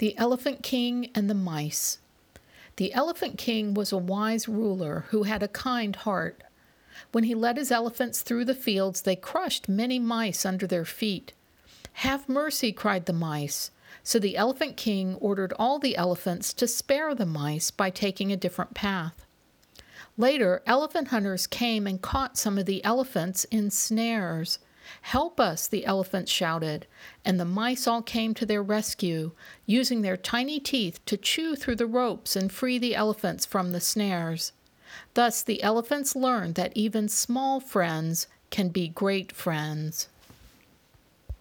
The Elephant King and the Mice. The Elephant King was a wise ruler who had a kind heart. When he led his elephants through the fields, they crushed many mice under their feet. "Have mercy," cried the mice. So the Elephant King ordered all the elephants to spare the mice by taking a different path. Later, elephant hunters came and caught some of the elephants in snares. "Help us," the elephants shouted, and the mice all came to their rescue, using their tiny teeth to chew through the ropes and free the elephants from the snares. Thus the elephants learned that even small friends can be great friends.